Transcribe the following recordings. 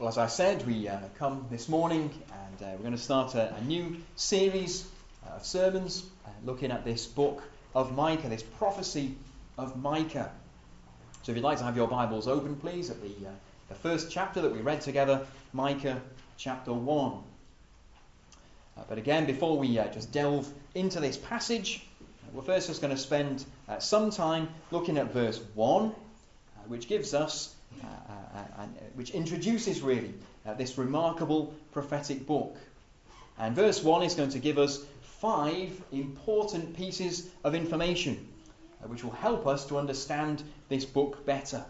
Well, as I said, we come this morning and we're going to start a new series of sermons looking at this book of Micah, this prophecy of Micah. So if you'd like to have your Bibles open, please, at the first chapter that we read together, Micah chapter 1. But again, before we just delve into this passage, we're first just going to spend some time looking at verse 1, which gives us which introduces really this remarkable prophetic book. And verse 1 is going to give us 5 important pieces of information which will help us to understand this book better.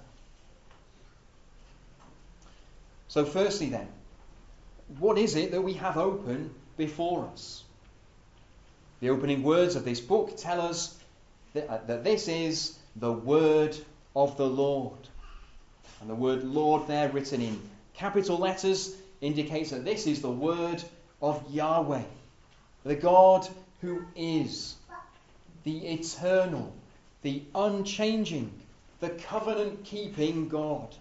So firstly then, what is it that we have open before us? The opening words of this book tell us that this is the word of the Lord. And the word Lord there, written in capital letters, indicates that this is the word of Yahweh, the God who is, the eternal, the unchanging, the covenant-keeping God.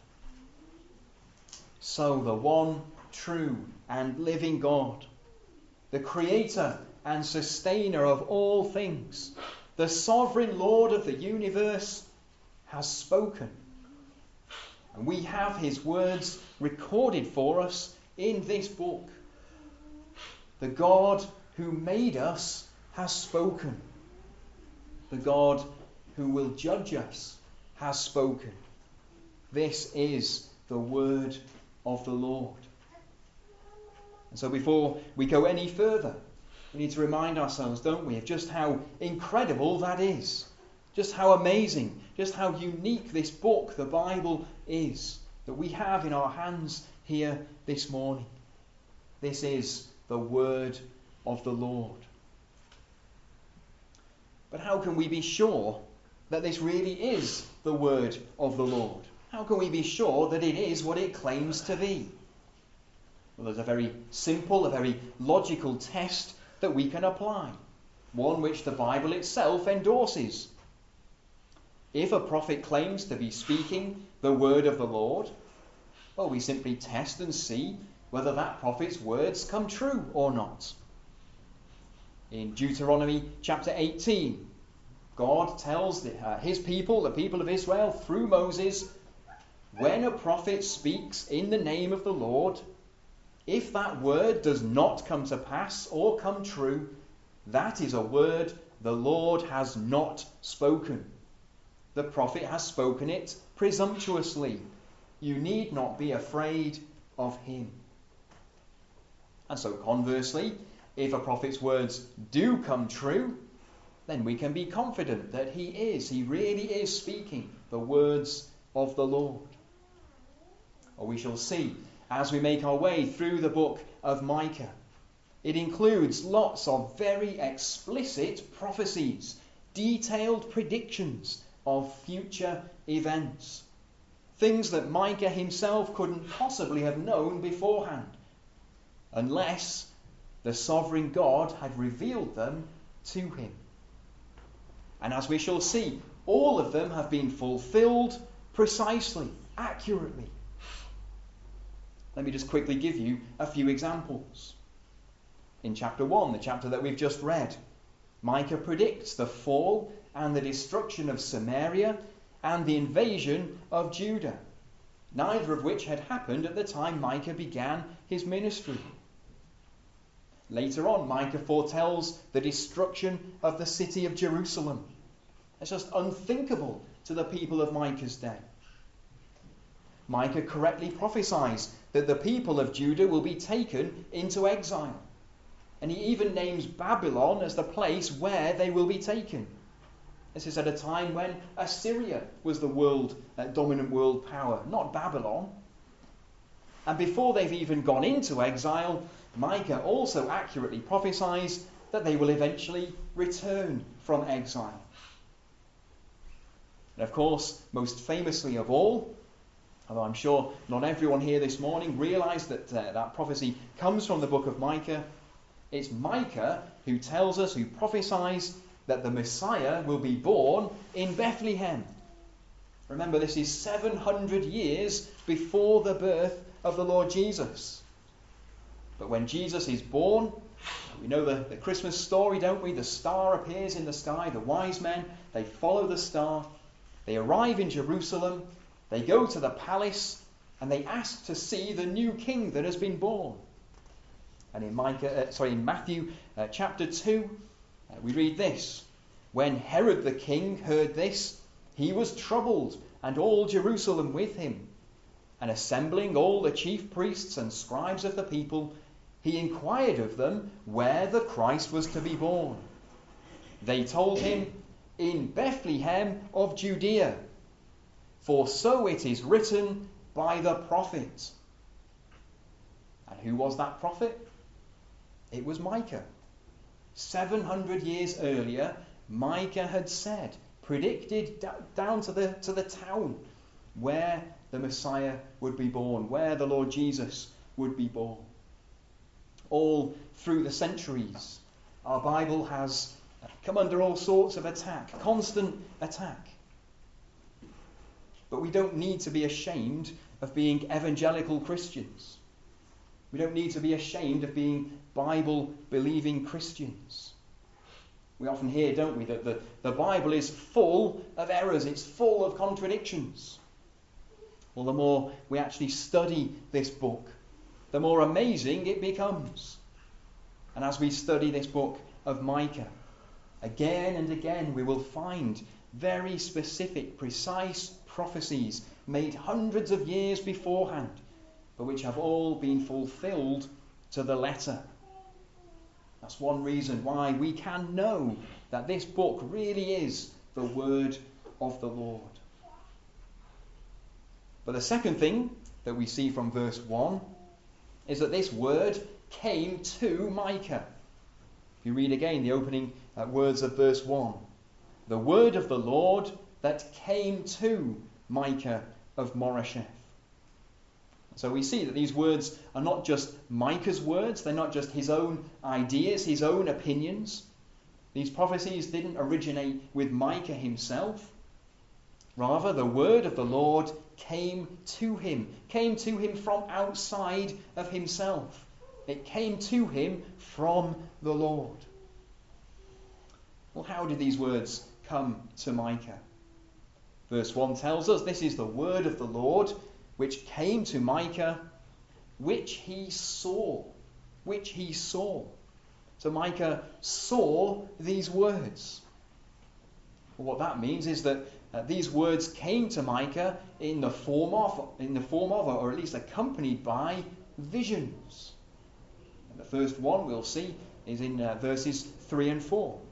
So the one true and living God, the creator and sustainer of all things, the sovereign Lord of the universe, has spoken. And we have his words recorded for us in this book. The God who made us has spoken. The God who will judge us has spoken. This is the word of the Lord. And so before we go any further, we need to remind ourselves, don't we, of just how incredible that is. Just how amazing, just how unique this book, the Bible, is, that we have in our hands here this morning. This is the word of the Lord. But how can we be sure that this really is the word of the Lord? How can we be sure that it is what it claims to be? Well, there's a very simple, a very logical test that we can apply, one which the Bible itself endorses. If a prophet claims to be speaking the word of the Lord, well, we simply test and see whether that prophet's words come true or not. In Deuteronomy chapter 18, God tells his people, the people of Israel, through Moses, when a prophet speaks in the name of the Lord, if that word does not come to pass or come true, that is a word the Lord has not spoken. The prophet has spoken it presumptuously. You need not be afraid of him. And so conversely, if a prophet's words do come true, then we can be confident that he really is speaking the words of the Lord. Or we shall see as we make our way through the book of Micah. It includes lots of very explicit prophecies, detailed predictions of future events. Things that Micah himself couldn't possibly have known beforehand, unless the sovereign God had revealed them to him. And as we shall see, all of them have been fulfilled precisely, accurately. Let me just quickly give you a few examples. In chapter 1, the chapter that we've just read, Micah predicts the fall and the destruction of Samaria and the invasion of Judah, neither of which had happened at the time Micah began his ministry. Later on, Micah foretells the destruction of the city of Jerusalem. It's just unthinkable to the people of Micah's day. Micah correctly prophesies that the people of Judah will be taken into exile. And he even names Babylon as the place where they will be taken. This is at a time when Assyria was the dominant world power, not Babylon. And before they've even gone into exile, Micah also accurately prophesies that they will eventually return from exile. And of course, most famously of all, although I'm sure not everyone here this morning realised that that prophecy comes from the book of Micah, it's Micah who tells us, who prophesies that the Messiah will be born in Bethlehem. Remember, this is 700 years before the birth of the Lord Jesus. But when Jesus is born, we know the Christmas story, don't we? The star appears in the sky. The wise men, they follow the star. They arrive in Jerusalem. They go to the palace and they ask to see the new king that has been born. And in Matthew chapter 2, we read this. When Herod the king heard this, he was troubled, and all Jerusalem with him. And assembling all the chief priests and scribes of the people, he inquired of them where the Christ was to be born. They told him, in Bethlehem of Judea, for so it is written by the prophet. And who was that prophet? It was Micah. 700 years earlier, Micah had said, predicted down to the town where the Messiah would be born, where the Lord Jesus would be born. All through the centuries, our Bible has come under all sorts of attack, constant attack. But we don't need to be ashamed of being evangelical Christians. We don't need to be ashamed of being Bible-believing Christians. We often hear, don't we, that the Bible is full of errors, it's full of contradictions. Well, the more we actually study this book, the more amazing it becomes. And as we study this book of Micah, again and again we will find very specific, precise prophecies made hundreds of years beforehand, but which have all been fulfilled to the letter. That's one reason why we can know that this book really is the word of the Lord. But the second thing that we see from verse 1 is that this word came to Micah. If you read again the opening words of verse 1, the word of the Lord that came to Micah of Moresheth. So we see that these words are not just Micah's words, they're not just his own ideas, his own opinions. These prophecies didn't originate with Micah himself. Rather, the word of the Lord came to him from outside of himself. It came to him from the Lord. Well, how did these words come to Micah? Verse 1 tells us this is the word of the Lord which came to Micah, which he saw. Which he saw. So Micah saw these words. Well, what that means is that these words came to Micah in the form of, or at least accompanied by, visions. And the first one we'll see is in verses 3 and 4.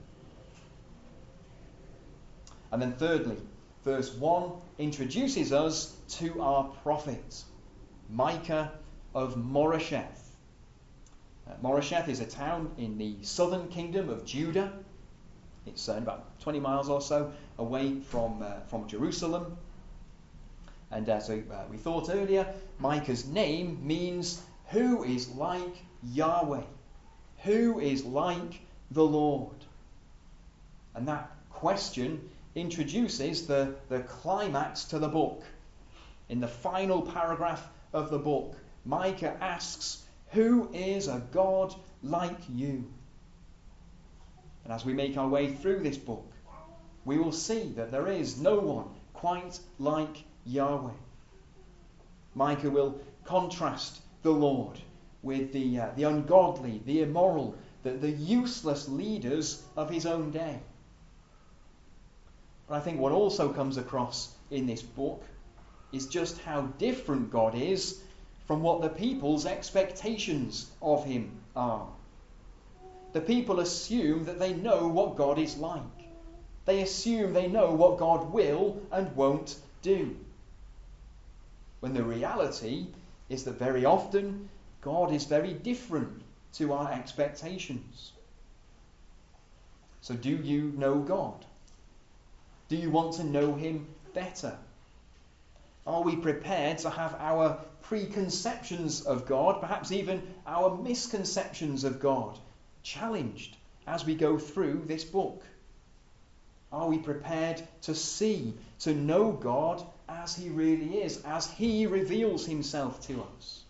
And then thirdly, verse 1 introduces us to our prophet, Micah of Moresheth. Moresheth is a town in the southern kingdom of Judah. It's about 20 miles or so away from Jerusalem. And so we thought earlier, Micah's name means who is like Yahweh? Who is like the Lord? And that question introduces the climax to the book. In the final paragraph of the book, Micah asks, who is a God like you? And as we make our way through this book, we will see that there is no one quite like Yahweh. Micah will contrast the Lord with the ungodly, the immoral, the useless leaders of his own day. But I think what also comes across in this book is just how different God is from what the people's expectations of him are. The people assume that they know what God is like. They assume they know what God will and won't do. When the reality is that very often God is very different to our expectations. So do you know God? Do you want to know him better? Are we prepared to have our preconceptions of God, perhaps even our misconceptions of God, challenged as we go through this book? Are we prepared to see, to know God as he really is, as he reveals himself to us?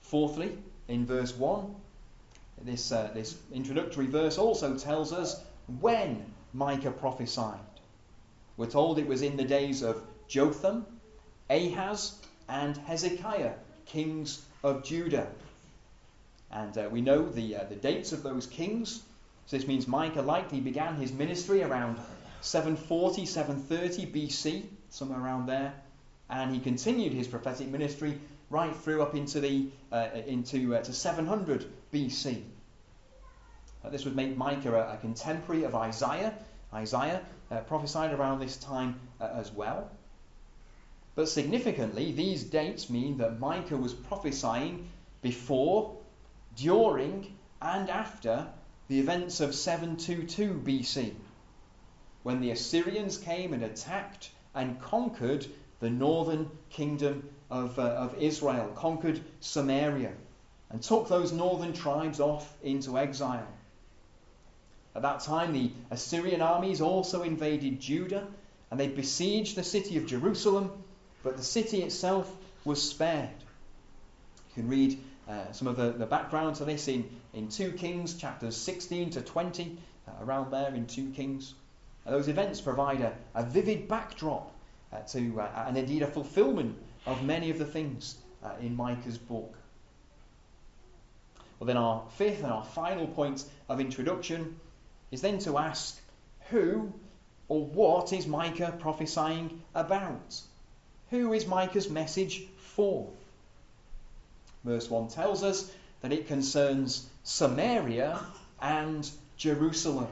Fourthly, in verse 1, this introductory verse also tells us when Micah prophesied. We're told it was in the days of Jotham, Ahaz, and Hezekiah, kings of Judah. And we know the dates of those kings. So this means Micah likely began his ministry around 740, 730 BC, somewhere around there. And he continued his prophetic ministry right through up into to 700 BC. This would make Micah a contemporary of Isaiah. Isaiah prophesied around this time as well. But significantly, these dates mean that Micah was prophesying before, during, and after the events of 722 BC, when the Assyrians came and attacked and conquered the northern kingdom of Israel, conquered Samaria, and took those northern tribes off into exile. At that time, the Assyrian armies also invaded Judah, and they besieged the city of Jerusalem, but the city itself was spared. You can read some of the background to this in 2 Kings, chapters 16 to 20, around there in 2 Kings. Those events provide a vivid backdrop to, and indeed a fulfillment of many of the things in Micah's book. Well, then our fifth and our final point of introduction is then to ask, who or what is Micah prophesying about? Who is Micah's message for? Verse 1 tells us that it concerns Samaria and Jerusalem.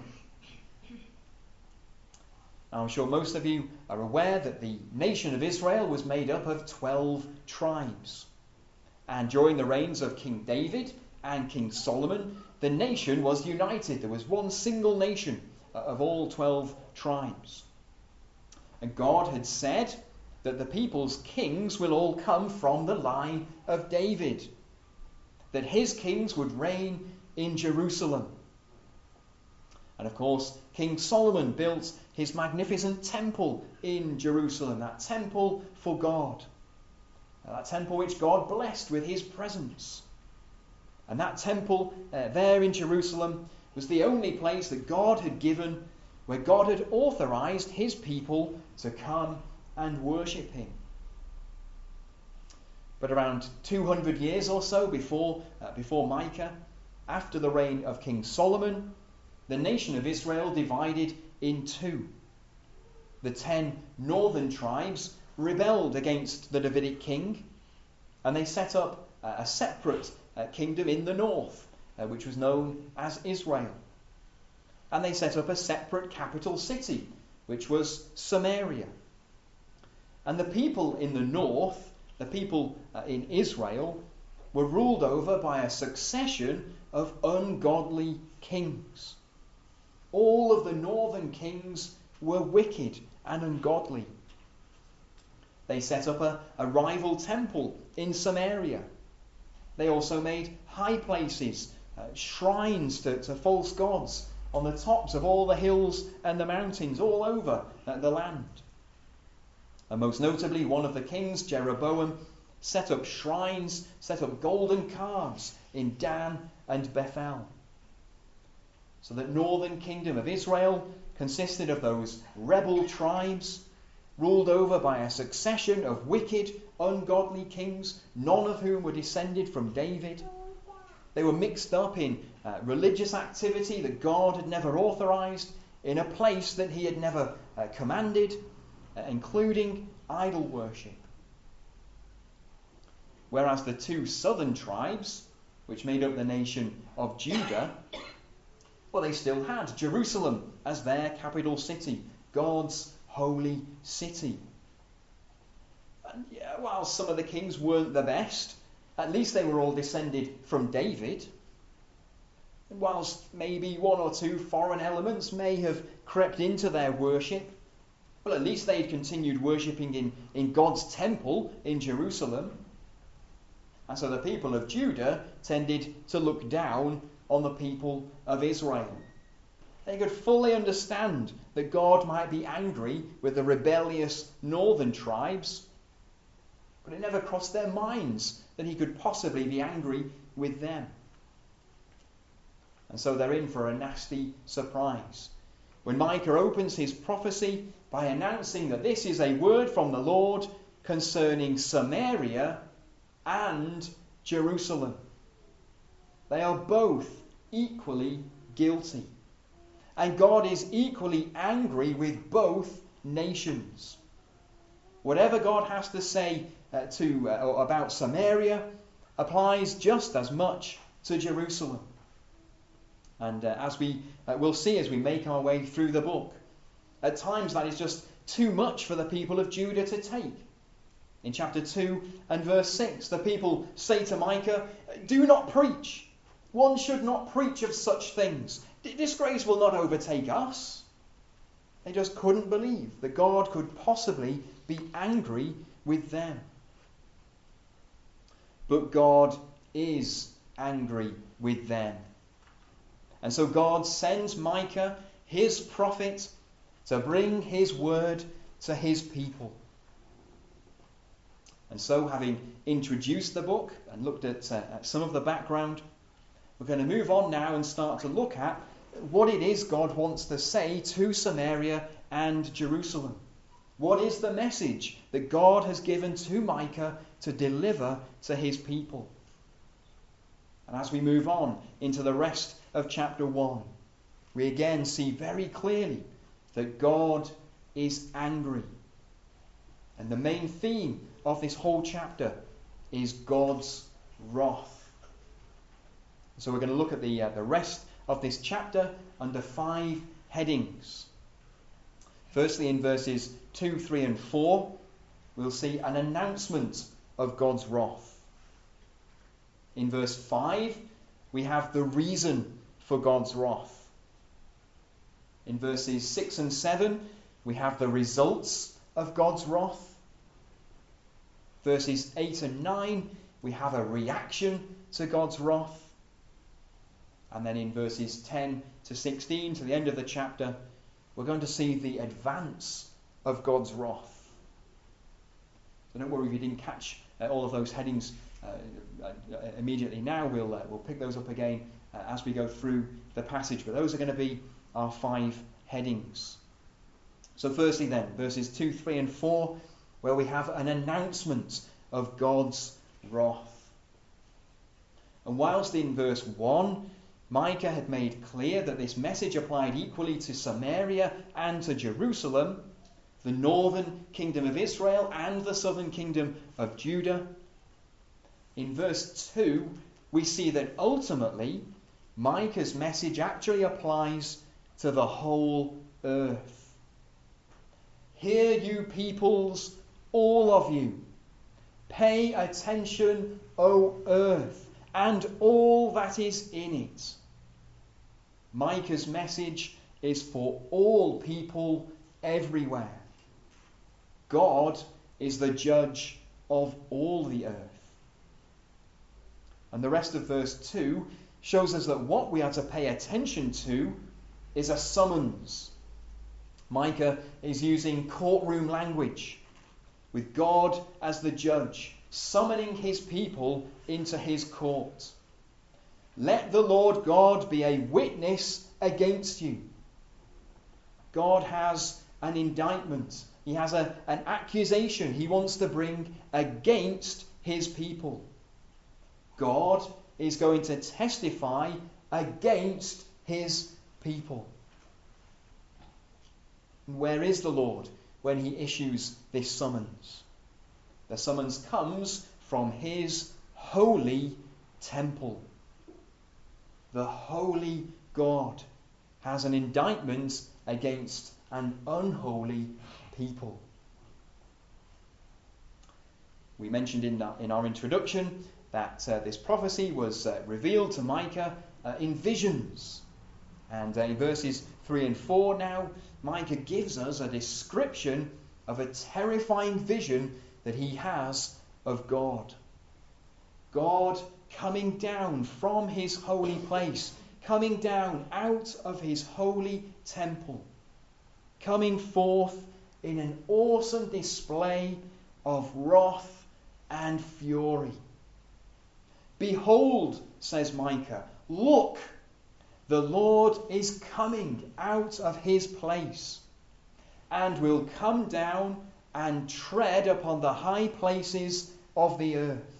Now, I'm sure most of you are aware that the nation of Israel was made up of 12 tribes. And during the reigns of King David and King Solomon, the nation was united. There was one single nation of all 12 tribes. And God had said that the people's kings will all come from the line of David, that his kings would reign in Jerusalem. And of course, King Solomon built his magnificent temple in Jerusalem, that temple for God, that temple which God blessed with his presence. And that temple there in Jerusalem was the only place that God had given, where God had authorized his people to come and worship him. But around 200 years or so before Micah, after the reign of King Solomon, the nation of Israel divided in two. The 10 northern tribes rebelled against the Davidic king, and they set up a separate kingdom in the north, which was known as Israel. And they set up a separate capital city, which was Samaria. And the people in the north, the people in Israel, were ruled over by a succession of ungodly kings. All of the northern kings were wicked and ungodly. They set up a rival temple in Samaria. They also made high places, shrines to false gods on the tops of all the hills and the mountains all over the land. And most notably, one of the kings, Jeroboam, set up shrines, set up golden calves in Dan and Bethel. So the northern kingdom of Israel consisted of those rebel tribes, ruled over by a succession of wicked, ungodly kings, none of whom were descended from David. They were mixed up in religious activity that God had never authorized, in a place that he had never commanded, including idol worship. Whereas the 2 southern tribes, which made up the nation of Judah, well, they still had Jerusalem as their capital city, God's holy city. And while some of the kings weren't the best, at least they were all descended from David. And whilst maybe 1 or 2 foreign elements may have crept into their worship, well, at least they had continued worshipping in God's temple in Jerusalem. And so the people of Judah tended to look down on the people of Israel. They could fully understand that God might be angry with the rebellious northern tribes, But it never crossed their minds that he could possibly be angry with them. And so they're in for a nasty surprise when Micah opens his prophecy by announcing that this is a word from the Lord concerning Samaria and Jerusalem. They are both equally guilty. And God is equally angry with both nations. Whatever God has to say about Samaria applies just as much to Jerusalem. And as we will see as we make our way through the book, at times that is just too much for the people of Judah to take. In chapter 2 and verse 6, the people say to Micah, "Do not preach. One should not preach of such things. Disgrace will not overtake us." They just couldn't believe that God could possibly be angry with them. But God is angry with them. And so God sends Micah, his prophet, to bring his word to his people. And so, having introduced the book and looked at some of the background, we're going to move on now and start to look at what it is God wants to say to Samaria and Jerusalem. What is the message that God has given to Micah to deliver to his people? And as we move on into the rest of chapter 1, we again see very clearly that God is angry. And the main theme of this whole chapter is God's wrath. So we're going to look at the rest of this chapter under 5 headings. Firstly, in verses 2, 3 and 4, we'll see an announcement of God's wrath. In verse 5, we have the reason for God's wrath. In verses 6 and 7, we have the results of God's wrath. Verses 8 and 9, we have a reaction to God's wrath. And then in verses 10 to 16, to the end of the chapter, we're going to see the advance of God's wrath. So don't worry if you didn't catch all of those headings immediately now. We'll pick those up again as we go through the passage. But those are going to be our 5 headings. So firstly then, verses 2, 3 and 4, where we have an announcement of God's wrath. And whilst in verse 1, Micah had made clear that this message applied equally to Samaria and to Jerusalem, the northern kingdom of Israel and the southern kingdom of Judah, in verse 2, we see that ultimately Micah's message actually applies to the whole earth. Hear you peoples, all of you. Pay attention, O earth, and all that is in it. Micah's message is for all people everywhere. God is the judge of all the earth. And the rest of verse 2 shows us that what we are to pay attention to is a summons. Micah is using courtroom language, with God as the judge, summoning his people into his court. Let the Lord God be a witness against you. God has an indictment. He has an accusation he wants to bring against his people. God is going to testify against his people. Where is the Lord when he issues this summons? The summons comes from his holy temple. The holy God has an indictment against an unholy people. We mentioned in our introduction that this prophecy was revealed to Micah in visions. And in verses 3 and 4 now, Micah gives us a description of a terrifying vision that he has of God. God coming down from his holy place, coming down out of his holy temple, coming forth in an awesome display of wrath and fury. Behold, says Micah, look, the Lord is coming out of his place, and will come down and tread upon the high places of the earth.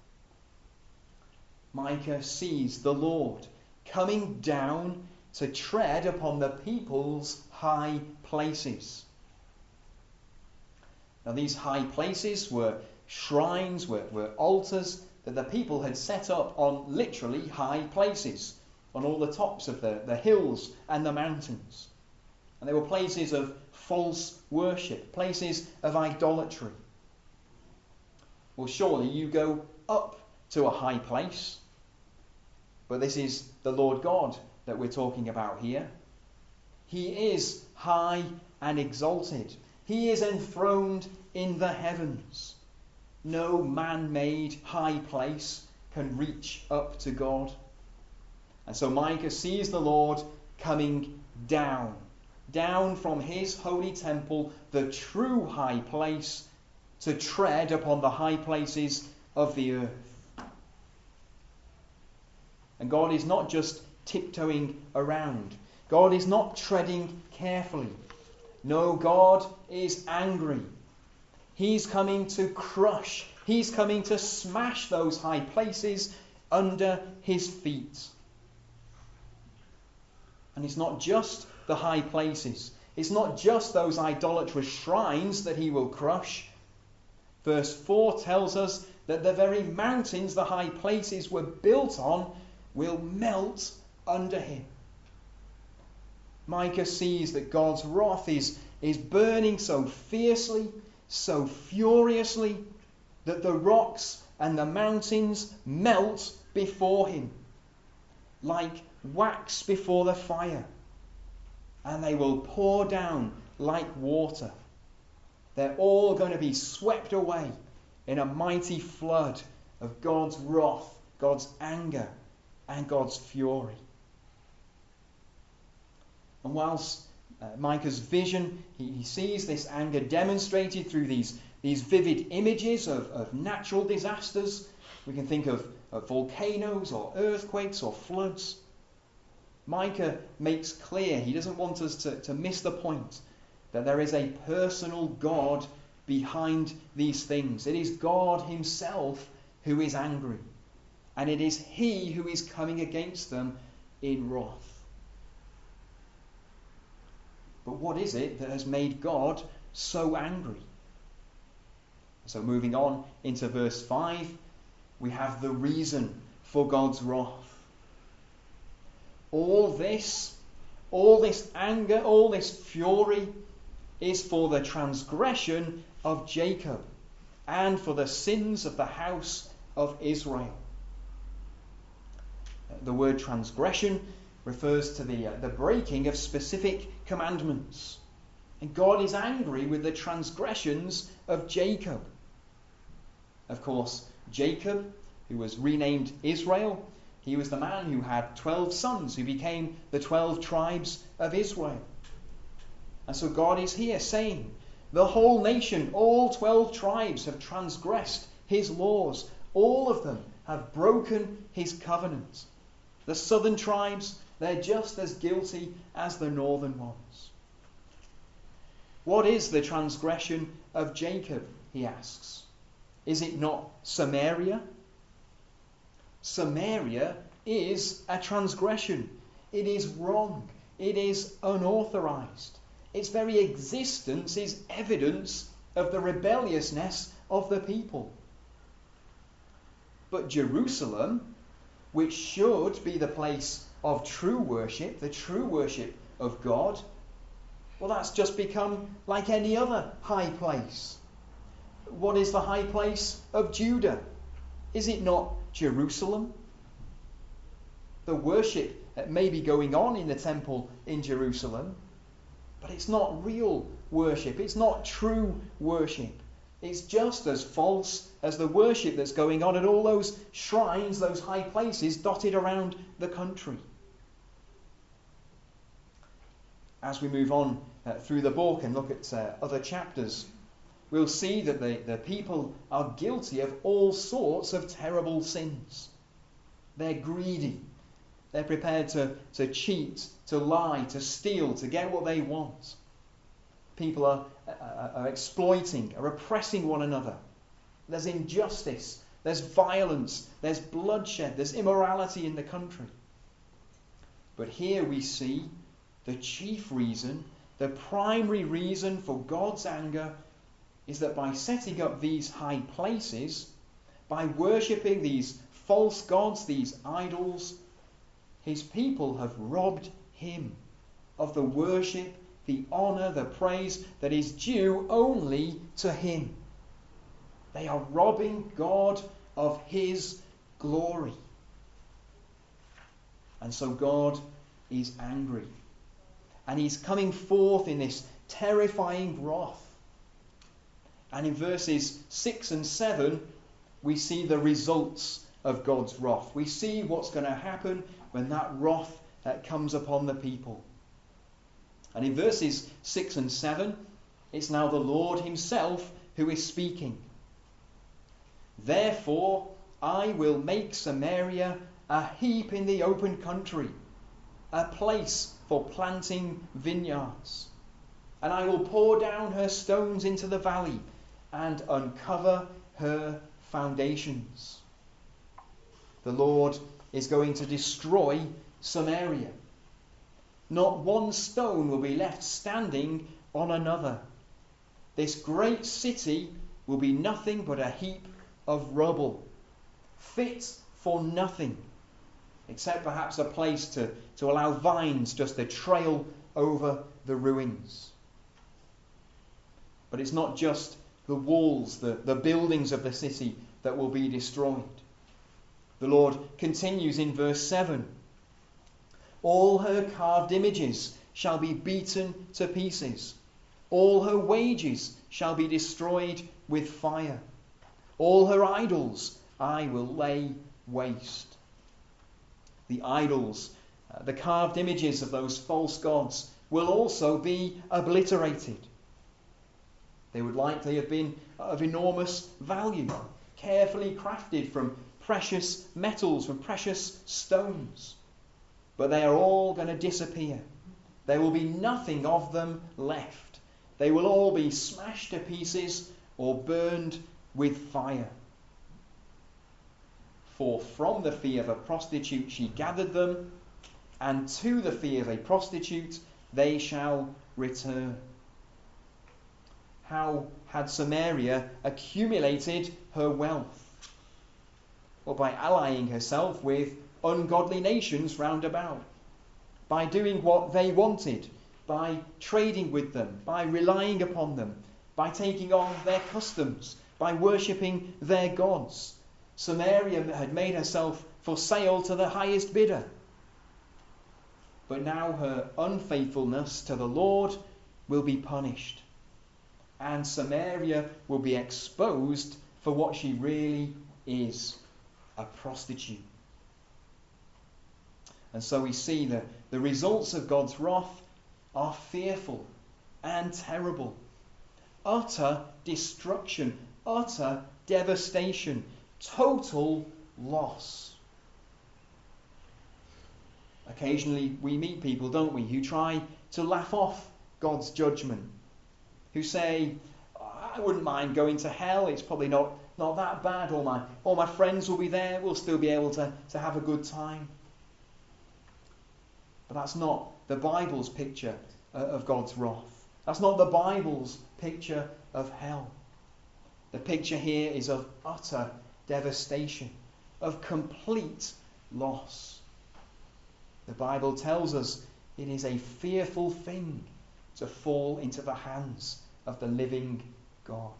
Micah sees the Lord coming down to tread upon the people's high places. Now, these high places were shrines, were altars that the people had set up on literally high places, on all the tops of the hills and the mountains. And they were places of false worship, places of idolatry. Well, surely you go up to a high place, but this is the Lord God that we're talking about here. He is high and exalted. He is enthroned in the heavens. No man-made high place can reach up to God. And so Micah sees the Lord coming down from his holy temple, the true high place, to tread upon the high places of the earth. And God is not just tiptoeing around. God is not treading carefully. No, God is angry. He's coming to crush. He's coming to smash those high places under his feet. And it's not just the high places. It's not just those idolatrous shrines that he will crush. Verse 4 tells us that the very mountains the high places were built on will melt under him. Micah sees that God's wrath is burning so fiercely, so furiously, that the rocks and the mountains melt before him, like wax before the fire, and they will pour down like water. They're all going to be swept away in a mighty flood of God's wrath, God's anger, and God's fury. And whilst Micah's vision, he sees this anger demonstrated through these vivid images of natural disasters. We can think of volcanoes or earthquakes or floods. Micah makes clear, he doesn't want us to miss the point, that there is a personal God behind these things. It is God himself who is angry. And it is he who is coming against them in wrath. But what is it that has made God so angry? So moving on into verse 5, we have the reason for God's wrath. All this anger, all this fury is for the transgression of Jacob and for the sins of the house of Israel. The word transgression refers to the breaking of specific commandments. And God is angry with the transgressions of Jacob. Of course, Jacob, who was renamed Israel, he was the man who had 12 sons who became the 12 tribes of Israel. And so God is here saying, the whole nation, all 12 tribes have transgressed his laws. All of them have broken his covenant. The southern tribes, they're just as guilty as the northern ones. What is the transgression of Jacob, he asks. Is it not Samaria? Samaria is a transgression. It is wrong. It is unauthorized. Its very existence is evidence of the rebelliousness of the people. But Jerusalem, which should be the place of true worship, the true worship of God, well, that's just become like any other high place. What is the high place of Judah? Is it not Jerusalem? The worship may be going on in the temple in Jerusalem, but it's not real worship. It's not true worship. It's just as false as the worship that's going on at all those shrines, those high places dotted around the country. As we move on through the book and look at other chapters, we'll see that the people are guilty of all sorts of terrible sins. They're greedy. They're prepared to cheat, to lie, to steal, to get what they want. People are exploiting, are oppressing one another. There's injustice, there's violence, there's bloodshed, there's immorality in the country. But here we see the chief reason, the primary reason for God's anger is that by setting up these high places, by worshipping these false gods, these idols, his people have robbed him of the worship, the honour, the praise that is due only to him. They are robbing God of his glory. And so God is angry. And he's coming forth in this terrifying wrath. And in verses 6 and 7, we see the results of God's wrath. We see what's going to happen when that wrath comes upon the people. And in verses 6 and 7, it's now the Lord himself who is speaking. Therefore, I will make Samaria a heap in the open country, a place for planting vineyards. And I will pour down her stones into the valley and uncover her foundations. The Lord is going to destroy Samaria. Not one stone will be left standing on another. This great city will be nothing but a heap of rubble, fit for nothing, except perhaps a place to allow vines just to trail over the ruins. But it's not just the walls, the buildings of the city that will be destroyed. The Lord continues in verse 7. All her carved images shall be beaten to pieces. All her wages shall be destroyed with fire. All her idols I will lay waste. The idols, the carved images of those false gods, will also be obliterated. They would likely have been of enormous value, carefully crafted from precious metals, from precious stones. But they are all going to disappear. There will be nothing of them left. They will all be smashed to pieces or burned with fire. For from the fee of a prostitute she gathered them, and to the fee of a prostitute they shall return. How had Samaria accumulated her wealth? Well, by allying herself with ungodly nations round about, by doing what they wanted, by trading with them, by relying upon them, by taking on their customs, by worshipping their gods. Samaria had made herself for sale to the highest bidder. But now her unfaithfulness to the Lord will be punished, and Samaria will be exposed for what she really is, a prostitute. And so we see that the results of God's wrath are fearful and terrible. Utter destruction, utter devastation, total loss. Occasionally we meet people, don't we, who try to laugh off God's judgment, who say, I wouldn't mind going to hell, it's probably not that bad, all my friends will be there, we'll still be able to have a good time. But that's not the Bible's picture of God's wrath. That's not the Bible's picture of hell. The picture here is of utter devastation, of complete loss. The Bible tells us it is a fearful thing to fall into the hands of the living God.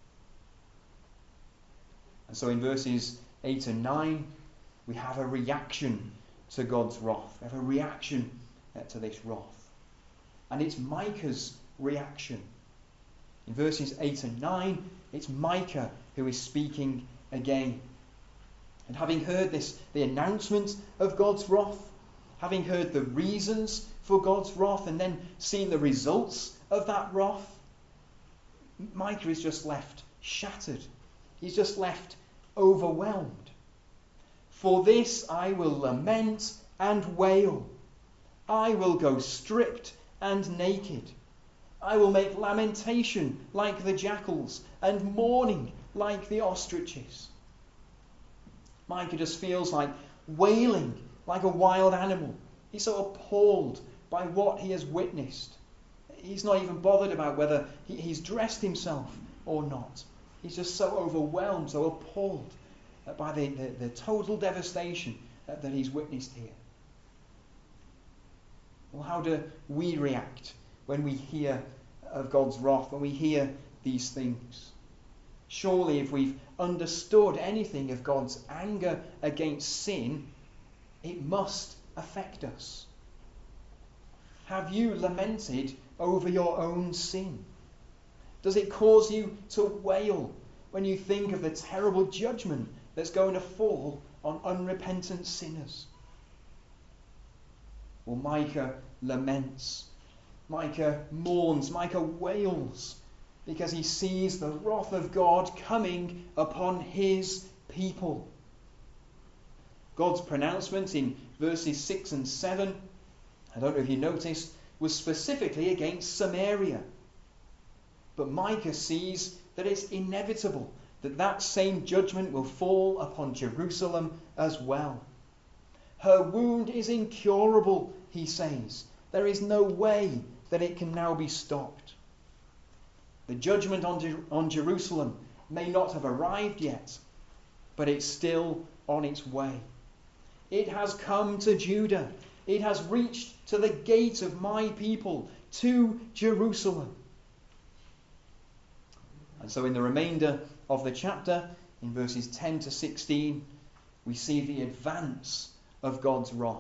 And so in verses 8 and 9, we have a reaction to God's wrath. We have a reaction to this wrath. And it's Micah's reaction. In verses 8 and 9, it's Micah who is speaking again. And having heard the announcement of God's wrath, having heard the reasons for God's wrath, and then seen the results of that wrath, Micah is just left shattered. He's just left overwhelmed. For this I will lament and wail. I will go stripped and naked. I will make lamentation like the jackals and mourning like the ostriches. Micah just feels like wailing like a wild animal. He's so appalled by what he has witnessed. He's not even bothered about whether he's dressed himself or not. He's just so overwhelmed, so appalled by the total devastation that he's witnessed here. Well, how do we react when we hear of God's wrath, when we hear these things? Surely if we've understood anything of God's anger against sin, it must affect us. Have you lamented over your own sin? Does it cause you to wail when you think of the terrible judgment that's going to fall on unrepentant sinners? Well, Micah laments. Micah mourns. Micah wails because he sees the wrath of God coming upon his people. God's pronouncement in verses 6 and 7, I don't know if you noticed, was specifically against Samaria. But Micah sees that it's inevitable that same judgment will fall upon Jerusalem as well. Her wound is incurable, he says. There is no way that it can now be stopped. The judgment on Jerusalem may not have arrived yet, but it's still on its way. It has come to Judah. It has reached to the gate of my people, to Jerusalem. And so in the remainder of the chapter, in verses 10 to 16, we see the advance of God's wrath.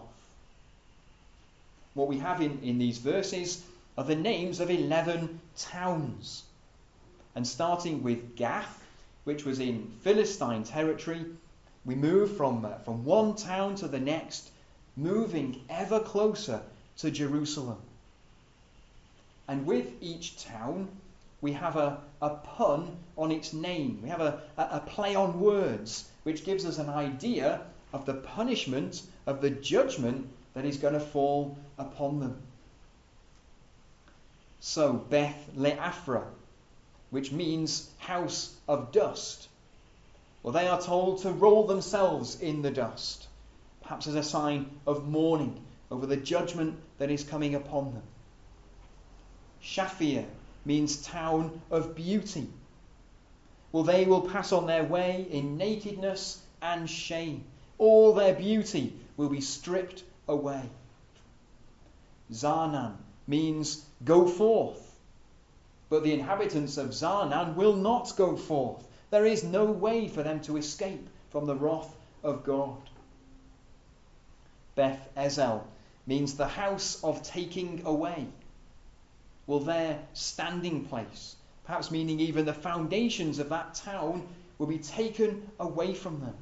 What we have in these verses are the names of 11 towns. And starting with Gath, which was in Philistine territory, we move from one town to the next, moving ever closer to Jerusalem. And with each town, we have a pun on its name. We have a play on words, which gives us an idea of the punishment, of the judgment that is going to fall upon them. So, Beth Le'aphra, which means house of dust. Well, they are told to roll themselves in the dust, perhaps as a sign of mourning over the judgment that is coming upon them. Shaphir means town of beauty. Well, they will pass on their way in nakedness and shame. All their beauty will be stripped away. Zarnan means go forth. But the inhabitants of Zarnan will not go forth. There is no way for them to escape from the wrath of God. Beth Ezel means the house of taking away. Well, their standing place, perhaps meaning even the foundations of that town, will be taken away from them.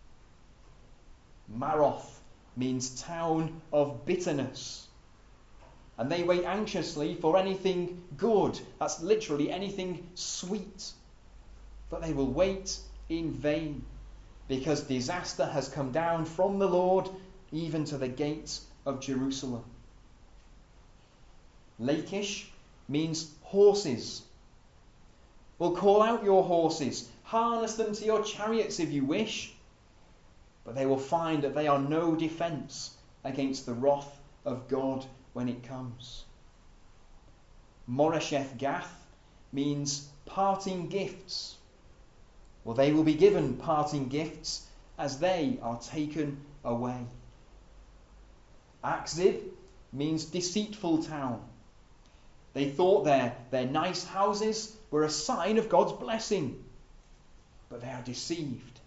Maroth means town of bitterness. And they wait anxiously for anything good. That's literally anything sweet. But they will wait in vain, because disaster has come down from the Lord even to the gates of Jerusalem. Lachish means horses. Well, call out your horses, harness them to your chariots if you wish, but they will find that they are no defence against the wrath of God when it comes. Moresheth Gath means parting gifts. Well, they will be given parting gifts as they are taken away. Akzib means deceitful town. They thought their nice houses were a sign of God's blessing, but they are deceived.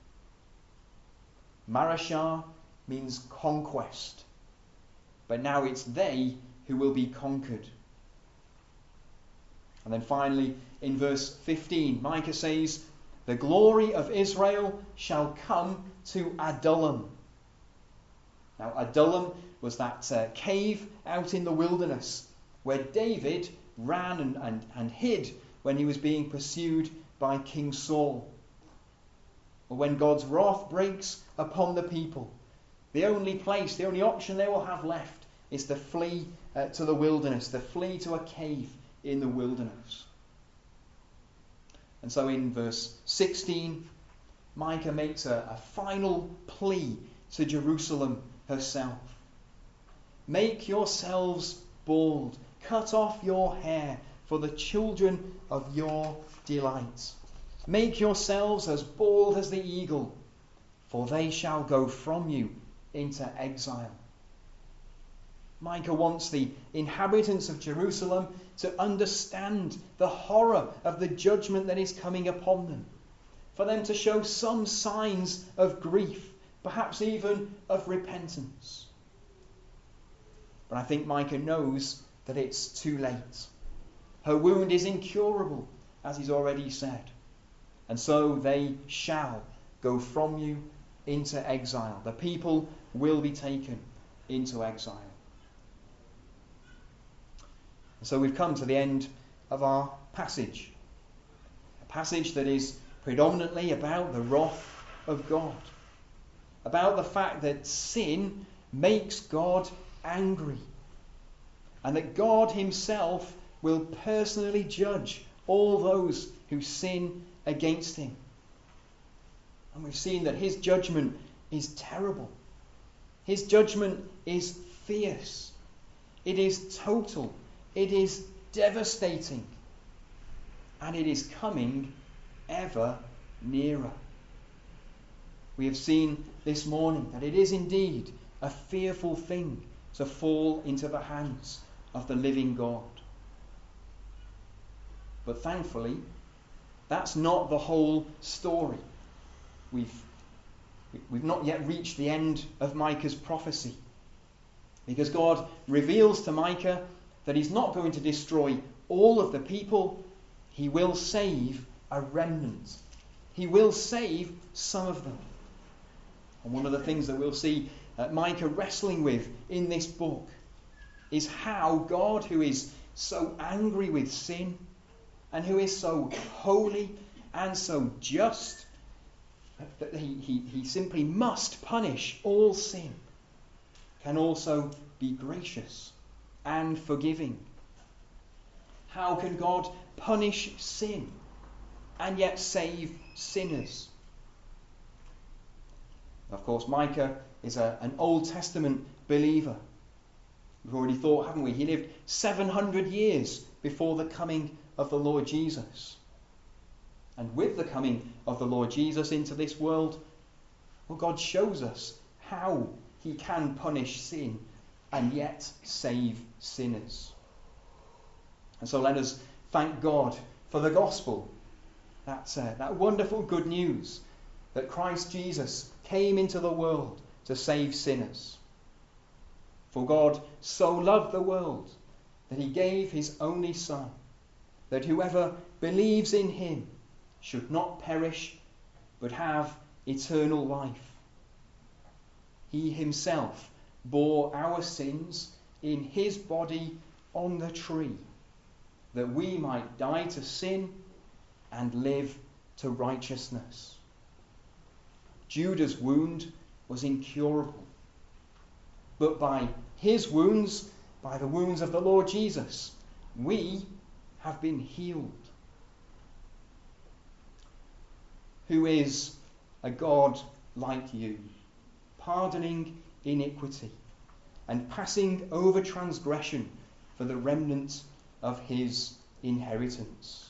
Marashah means conquest, but now it's they who will be conquered. And then finally, in verse 15, Micah says, the glory of Israel shall come to Adullam. Now, Adullam was that cave out in the wilderness where David ran and hid when he was being pursued by King Saul. Or when God's wrath breaks upon the people, the only option they will have left is to flee to the wilderness, to flee to a cave in the wilderness. And so in verse 16, Micah makes a final plea to Jerusalem herself. Make yourselves bald, cut off your hair for the children of your delight. Make yourselves as bald as the eagle, for they shall go from you into exile. Micah wants the inhabitants of Jerusalem to understand the horror of the judgment that is coming upon them, for them to show some signs of grief, perhaps even of repentance. But I think Micah knows that it's too late. Her wound is incurable, as he's already said. And so they shall go from you into exile. The people will be taken into exile. And so we've come to the end of our passage. A passage that is predominantly about the wrath of God. About the fact that sin makes God angry. And that God himself will personally judge all those who sin against him. And we've seen that his judgment is terrible. His judgment is fierce. It is total. It is devastating. And it is coming ever nearer. We have seen this morning that it is indeed a fearful thing to fall into the hands of the living God. But thankfully, that's not the whole story. We've not yet reached the end of Micah's prophecy. Because God reveals to Micah that he's not going to destroy all of the people. He will save a remnant. He will save some of them. And one of the things that we'll see Micah wrestling with in this book is how God, who is so angry with sin and who is so holy and so just, that he simply must punish all sin, can also be gracious and forgiving. How can God punish sin and yet save sinners? Of course, Micah is an Old Testament believer. We've already thought, haven't we? He lived 700 years before the coming of the Lord Jesus. And with the coming of the Lord Jesus into this world, well, God shows us how he can punish sin and yet save sinners. And so let us thank God for the gospel. That wonderful good news that Christ Jesus came into the world to save sinners. For God so loved the world that he gave his only Son, that whoever believes in him should not perish, but have eternal life. He himself bore our sins in his body on the tree, that we might die to sin and live to righteousness. Judah's wound was incurable, but by his wounds, by the wounds of the Lord Jesus, we have been healed. Who is a God like you, pardoning iniquity and passing over transgression for the remnant of his inheritance?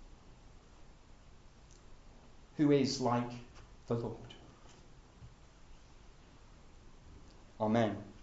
Who is like the Lord? Amen.